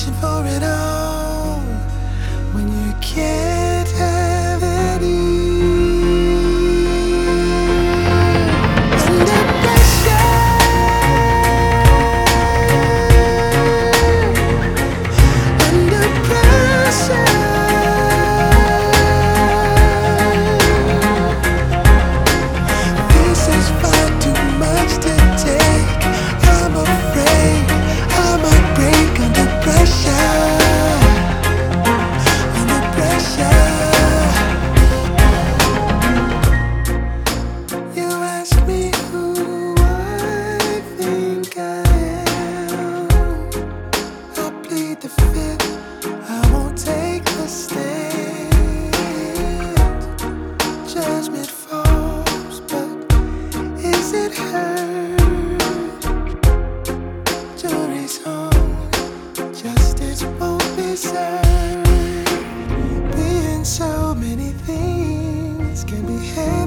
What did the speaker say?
reaching for it all when you can't have any. Under pressure, under pressure, this is far too much to take. I'm afraid I might break under pressure. Under pressure. You ask me who I think I am. I plead the fifth. I won't take the stand. Judgment falls, but is it heard? Jury's on, justice won't be served. Being so many things can be held.